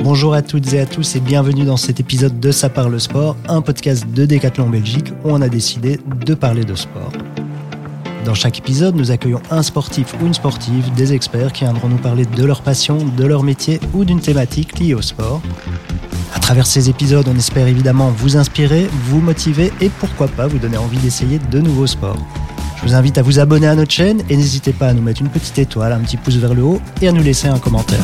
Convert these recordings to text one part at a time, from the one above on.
Bonjour à toutes et à tous et bienvenue dans cet épisode de Ça parle sport, un podcast de Decathlon Belgique où on a décidé de parler de sport. Dans chaque épisode, nous accueillons un sportif ou une sportive, des experts qui viendront nous parler de leur passion, de leur métier ou d'une thématique liée au sport. À travers ces épisodes, on espère évidemment vous inspirer, vous motiver et pourquoi pas vous donner envie d'essayer de nouveaux sports. Je vous invite à vous abonner à notre chaîne et n'hésitez pas à nous mettre une petite étoile, un petit pouce vers le haut et à nous laisser un commentaire.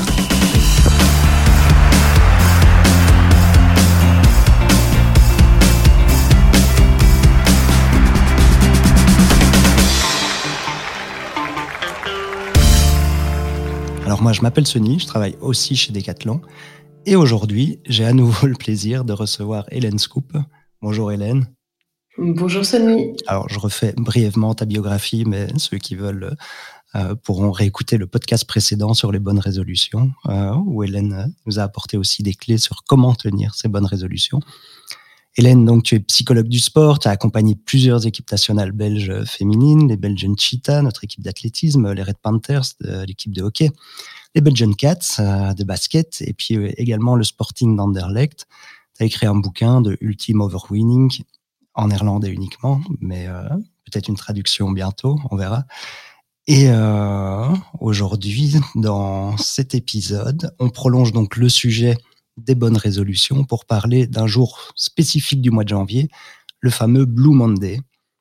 Alors moi, je m'appelle Sonny, je travaille aussi chez Decathlon. Et aujourd'hui, j'ai à nouveau le plaisir de recevoir Hélène Scoop. Bonjour Hélène. Bonjour Sonny. Alors, je refais brièvement ta biographie, mais ceux qui veulent pourront réécouter le podcast précédent sur les bonnes résolutions, où Hélène nous a apporté aussi des clés sur comment tenir ces bonnes résolutions. Hélène, donc, tu es psychologue du sport, tu as accompagné plusieurs équipes nationales belges féminines, les Belgian Cheetah, notre équipe d'athlétisme, les Red Panthers, l'équipe de hockey, les Belgian Cats de basket, et puis également le Sporting d'Anderlecht. Tu as écrit un bouquin de Ultime Overwinning, en néerlandais uniquement, mais peut-être une traduction bientôt, on verra. Et aujourd'hui, dans cet épisode, on prolonge donc le sujet des bonnes résolutions pour parler d'un jour spécifique du mois de janvier, le fameux Blue Monday.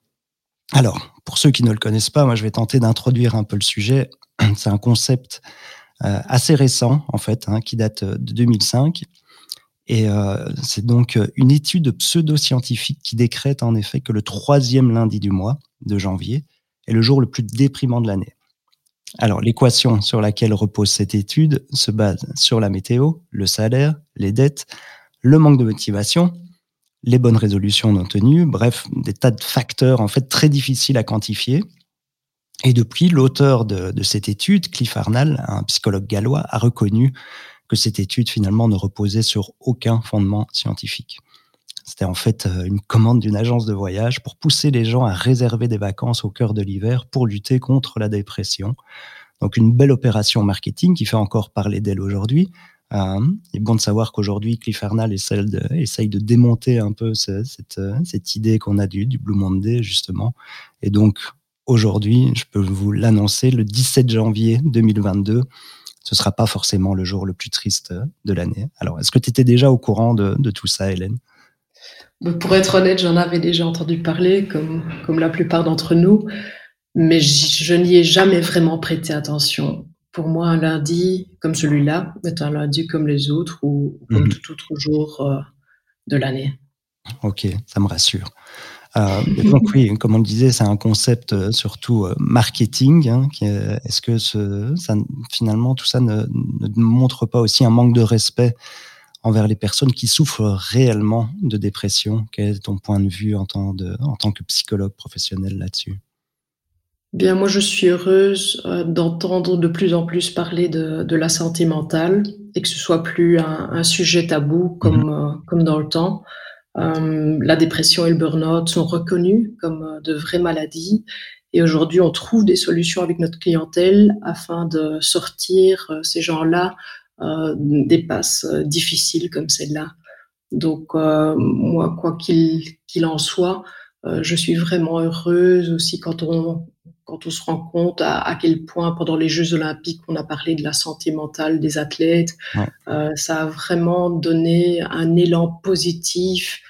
Alors, pour ceux qui ne le connaissent pas, moi je vais tenter d'introduire un peu le sujet. C'est un concept assez récent, en fait, qui date de 2005. Et c'est donc une étude pseudo-scientifique qui décrète en effet que le 3e lundi du mois de janvier est le jour le plus déprimant de l'année. Alors, l'équation sur laquelle repose cette étude se base sur la météo, le salaire, les dettes, le manque de motivation, les bonnes résolutions non tenues, bref, des tas de facteurs en fait très difficiles à quantifier. Et depuis, l'auteur de cette étude, Cliff Arnall, un psychologue gallois, a reconnu que cette étude finalement ne reposait sur aucun fondement scientifique. C'était en fait une commande d'une agence de voyage pour pousser les gens à réserver des vacances au cœur de l'hiver pour lutter contre la dépression. Donc une belle opération marketing qui fait encore parler d'elle aujourd'hui. Il est bon de savoir qu'aujourd'hui, Cliff Arnall essaye de démonter un peu cette idée qu'on a du Blue Monday, justement. Et donc, aujourd'hui, je peux vous l'annoncer, le 17 janvier 2022, ce ne sera pas forcément le jour le plus triste de l'année. Alors, est-ce que tu étais déjà au courant de tout ça, Hélène ? Pour être honnête, j'en avais déjà entendu parler, comme la plupart d'entre nous, mais je n'y ai jamais vraiment prêté attention. Pour moi, un lundi comme celui-là est un lundi comme les autres ou comme tout autre jour de l'année. Ok, ça me rassure. Donc oui, comme on le disait, c'est un concept surtout marketing. Est-ce que finalement tout ça ne montre pas aussi un manque de respect envers les personnes qui souffrent réellement de dépression? Quel est ton point de vue en tant que psychologue professionnel là-dessus? Bien, moi, je suis heureuse d'entendre de plus en plus parler de la santé mentale et que ce soit plus un sujet tabou comme dans le temps. La dépression et le burn-out sont reconnus comme de vraies maladies et aujourd'hui, on trouve des solutions avec notre clientèle afin de sortir ces gens-là des passes difficiles comme celle-là. Donc, moi, quoi qu'il en soit, je suis vraiment heureuse aussi quand on se rend compte à quel point, pendant les Jeux Olympiques, on a parlé de la santé mentale des athlètes. Ouais. Ça a vraiment donné un élan positif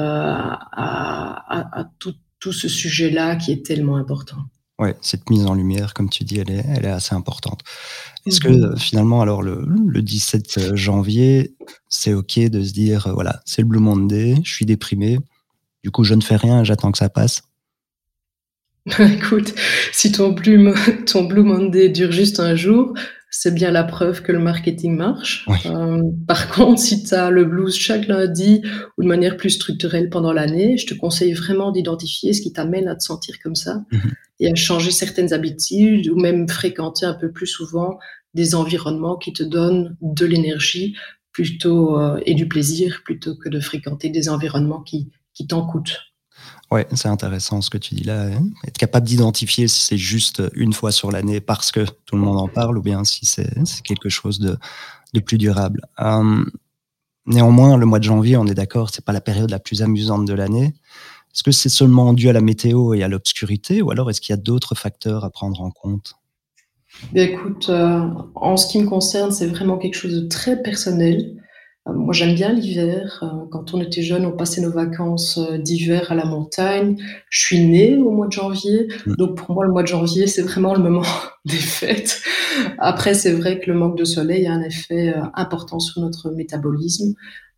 à tout ce sujet-là qui est tellement important. Oui, cette mise en lumière, comme tu dis, elle est assez importante. Est-ce que finalement, alors le 17 janvier, c'est OK de se dire, voilà, c'est le Blue Monday, je suis déprimé, du coup, je ne fais rien, j'attends que ça passe? Écoute, si ton Blue Monday dure juste un jour, c'est bien la preuve que le marketing marche. Oui. Par contre, si tu as le blues chaque lundi ou de manière plus structurelle pendant l'année, je te conseille vraiment d'identifier ce qui t'amène à te sentir comme ça et à changer certaines habitudes ou même fréquenter un peu plus souvent des environnements qui te donnent de l'énergie et du plaisir plutôt que de fréquenter des environnements qui t'en coûtent. Ouais, c'est intéressant ce que tu dis là. Être capable d'identifier si c'est juste une fois sur l'année parce que tout le monde en parle ou bien si c'est quelque chose de de plus durable. Néanmoins, le mois de janvier, on est d'accord, c'est pas la période la plus amusante de l'année. Est-ce que c'est seulement dû à la météo et à l'obscurité, ou alors est-ce qu'il y a d'autres facteurs à prendre en compte? Bien écoute, en ce qui me concerne, c'est vraiment quelque chose de très personnel. Moi, j'aime bien l'hiver. Quand on était jeune, on passait nos vacances d'hiver à la montagne. Je suis née au mois de janvier, Mmh. donc pour moi, le mois de janvier, c'est vraiment le moment des fêtes. Après, c'est vrai que le manque de soleil a un effet important sur notre métabolisme,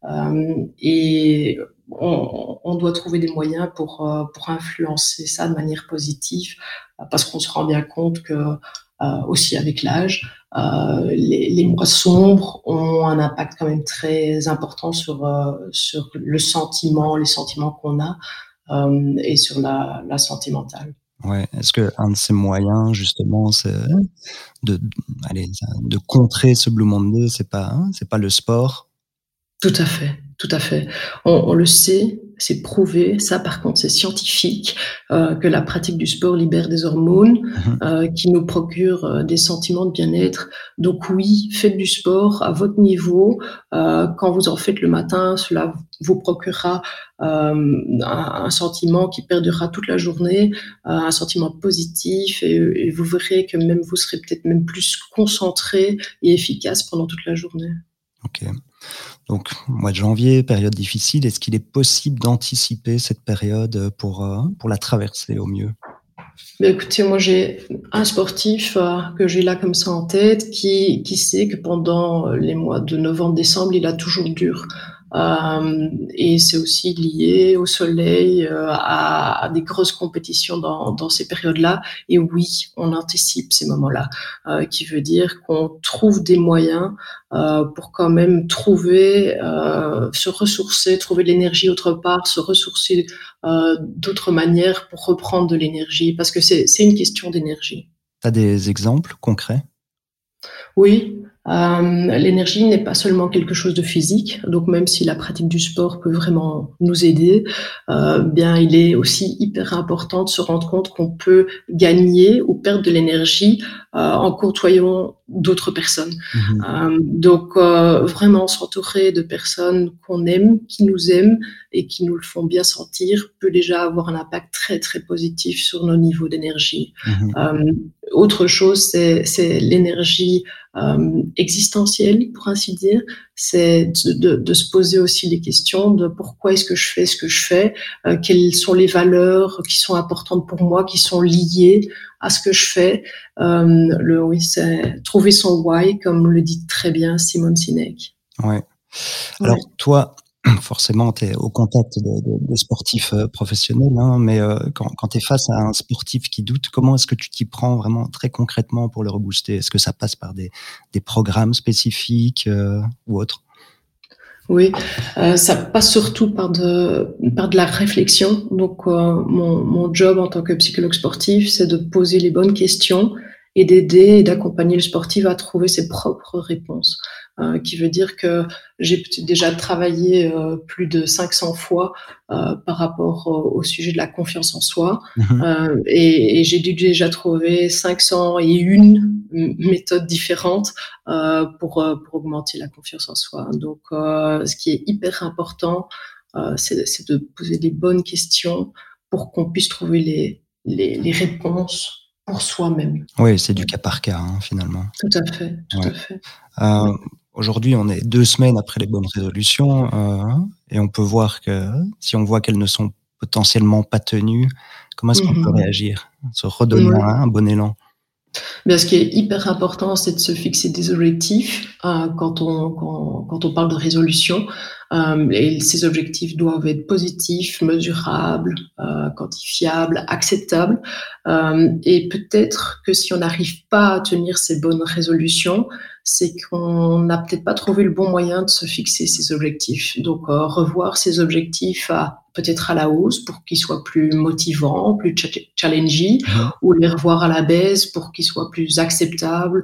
et on doit trouver des moyens pour influencer ça de manière positive, parce qu'on se rend bien compte que aussi avec l'âge, les mois sombres ont un impact quand même très important sur le sentiment, les sentiments qu'on a, et sur la santé mentale. Ouais. Est-ce qu'un de ces moyens, justement, c'est de allez, de contrer ce Blue Monday, c'est pas le sport? Tout à fait, tout à fait. On le sait, c'est prouvé, ça par contre c'est scientifique, que la pratique du sport libère des hormones, Mmh. qui nous procurent, des sentiments de bien-être. Donc oui, faites du sport à votre niveau, quand vous en faites le matin, cela vous procurera, un sentiment qui perdurera toute la journée, un sentiment positif, et vous verrez que même vous serez peut-être même plus concentré et efficace pendant toute la journée. OK. Donc, mois de janvier, période difficile. Est-ce qu'il est possible d'anticiper cette période, pour la traverser au mieux? Bah, écoutez, moi j'ai un sportif, que j'ai là comme ça en tête qui sait que pendant, les mois de novembre-décembre, il a toujours dur. Et c'est aussi lié au soleil, à des grosses compétitions dans ces périodes-là, et oui, on anticipe ces moments-là, qui veut dire qu'on trouve des moyens, pour quand même trouver, se ressourcer, trouver de l'énergie autre part, se ressourcer d'autres manières pour reprendre de l'énergie, parce que c'est une question d'énergie. Tu as des exemples concrets? Oui, l'énergie n'est pas seulement quelque chose de physique, donc même si la pratique du sport peut vraiment nous aider, bien il est aussi hyper important de se rendre compte qu'on peut gagner ou perdre de l'énergie, en côtoyant d'autres personnes. Mmh. Donc vraiment s'entourer de personnes qu'on aime, qui nous aiment et qui nous le font bien sentir, peut déjà avoir un impact très, très positif sur nos niveaux d'énergie. Mmh. Hem, Autre chose, c'est l'énergie, existentielle, pour ainsi dire. C'est de se poser aussi les questions de: «Pourquoi est-ce que je fais ce que je fais? Quelles sont les valeurs qui sont importantes pour moi, qui sont liées à ce que je fais?» Oui, c'est trouver son why, comme le dit très bien Simone Sinek. Ouais. Alors Ouais. toi, forcément, tu es au contact de sportifs, professionnels, hein, mais quand tu es face à un sportif qui doute, comment est-ce que tu t'y prends vraiment très concrètement pour le rebooster? Est-ce que ça passe par des programmes spécifiques, ou autres? Oui, ça passe surtout par de la réflexion. Donc, mon job en tant que psychologue sportif, c'est de poser les bonnes questions et d'aider et d'accompagner le sportif à trouver ses propres réponses. Qui veut dire que j'ai peut-être déjà travaillé, plus de 500 fois, par rapport au sujet de la confiance en soi, Mmh. et j'ai dû déjà trouver 501 méthodes différentes, pour augmenter la confiance en soi. Donc, ce qui est hyper important, c'est de poser les bonnes questions pour qu'on puisse trouver les réponses pour soi-même. Oui, c'est du Ouais, cas par cas, hein, finalement. tout à fait, tout Ouais. à fait. Heu, Ouais. Aujourd'hui, on est 2 semaines après les bonnes résolutions, et on peut voir que si on voit qu'elles ne sont potentiellement pas tenues, comment est-ce qu'on peut Mmh. réagir? Se redonner Mouais. un bon élan? Bien, ce qui est hyper important, c'est de se fixer des objectifs, quand on parle de résolution, et ces objectifs doivent être positifs, mesurables, quantifiables, acceptables, et peut-être que si on n'arrive pas à tenir ces bonnes résolutions, c'est qu'on n'a peut-être pas trouvé le bon moyen de se fixer ces objectifs. Donc, revoir ces objectifs peut-être à la hausse pour qu'ils soient plus motivants, plus challenging, Mmh. ou les revoir à la baisse pour qu'ils soient plus acceptables,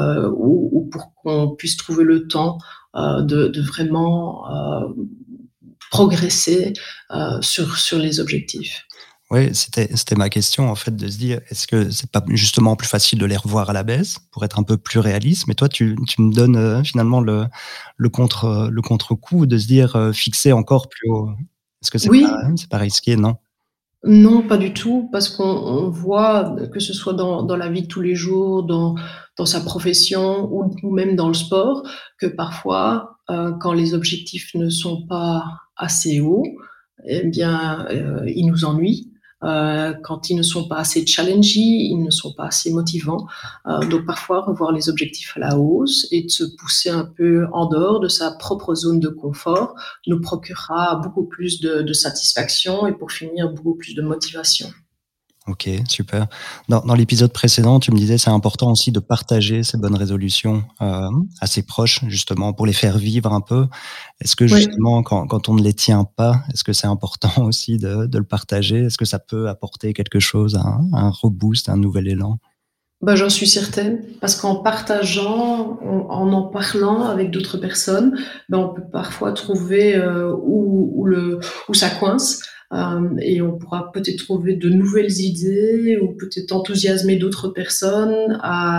ou pour qu'on puisse trouver le temps, de vraiment progresser, sur les objectifs. Oui, c'était ma question, en fait, de se dire, est-ce que c'est pas justement plus facile de les revoir à la baisse pour être un peu plus réaliste? Mais toi, tu me donnes, finalement le contre-coup de se dire, fixer encore plus haut. Est-ce que Oui. c'est pas risqué, non? Non, pas du tout, parce qu'on voit, que ce soit dans la vie de tous les jours, dans sa profession ou même dans le sport, que parfois, quand les objectifs ne sont pas assez hauts, eh bien, ils nous ennuient. Quand ils ne sont pas assez challenging, ils ne sont pas assez motivants. Donc parfois, revoir les objectifs à la hausse et de se pousser un peu en dehors de sa propre zone de confort nous procurera beaucoup plus de satisfaction et pour finir, beaucoup plus de motivation. OK, super. Dans l'épisode précédent, tu me disais, c'est important aussi de partager ces bonnes résolutions, à ses proches, justement, pour les faire vivre un peu. Est-ce que Oui. justement, quand on ne les tient pas, est-ce que c'est important aussi de le partager? Est-ce que ça peut apporter quelque chose, un reboost, un nouvel élan? Bah, j'en suis certaine, parce qu'en partageant, en parlant avec d'autres personnes, ben, on peut parfois trouver, où ça coince, et on pourra peut-être trouver de nouvelles idées ou peut-être enthousiasmer d'autres personnes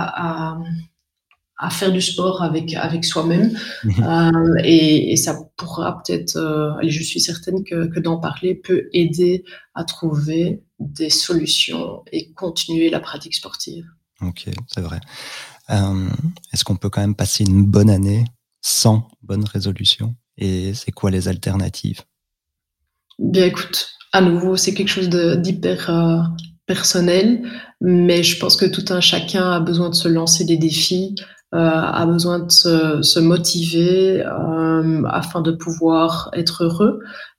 à faire du sport avec soi-même. Mmh. Et ça pourra peut-être, allez, je suis certaine que d'en parler peut aider à trouver des solutions et continuer la pratique sportive. OK, c'est vrai. Est-ce qu'on peut quand même passer une bonne année sans bonne résolution? Et c'est quoi les alternatives? Bien écoute, à nouveau, c'est quelque chose d'hyper, personnel, mais je pense que tout un chacun a besoin de se lancer des défis, a besoin de se motiver, afin de pouvoir être heureux.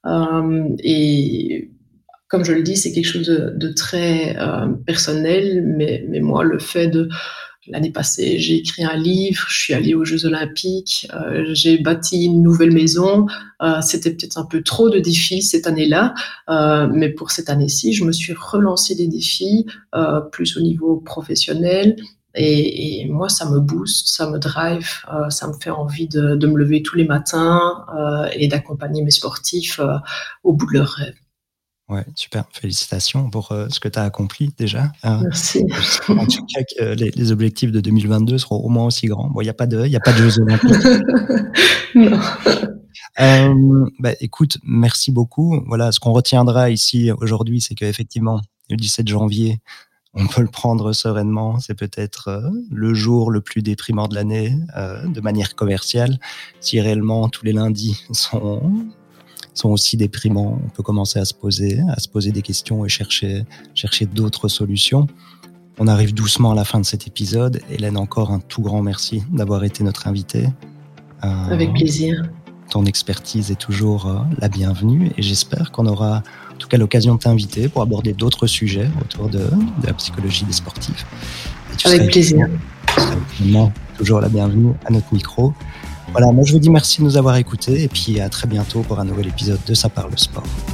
Et comme je le dis, c'est quelque chose de très, personnel, mais moi, le fait de l'année passée, j'ai écrit un livre, je suis allée aux Jeux olympiques, j'ai bâti une nouvelle maison. C'était peut-être un peu trop de défis cette année-là, mais pour cette année-ci, je me suis relancé des défis, plus au niveau professionnel et moi, ça me booste, ça me drive, ça me fait envie de me lever tous les matins, et d'accompagner mes sportifs, au bout de leurs rêves. Ouais, super, félicitations pour, ce que tu as accompli déjà. Merci. J'espère en tout cas que les objectifs de 2022 seront au moins aussi grands. Bon, il y a pas de jeux olympiques. Non. Bah, écoute, merci beaucoup. Voilà, ce qu'on retiendra ici aujourd'hui, c'est qu'effectivement, le 17 janvier, on peut le prendre sereinement. C'est peut-être, le jour le plus déprimant de l'année, de manière commerciale. Si réellement tous les lundis sont aussi déprimants, on peut commencer à se poser des questions et chercher d'autres solutions. On arrive doucement à la fin de cet épisode. Hélène, encore un tout grand merci d'avoir été notre invitée. Avec plaisir. Ton expertise est toujours la bienvenue et j'espère qu'on aura en tout cas l'occasion de t'inviter pour aborder d'autres sujets autour de la psychologie des sportifs. Et Avec plaisir. tu seras évidemment toujours la bienvenue à notre micro. Voilà, moi je vous dis merci de nous avoir écoutés et puis à très bientôt pour un nouvel épisode de Ça parle sport.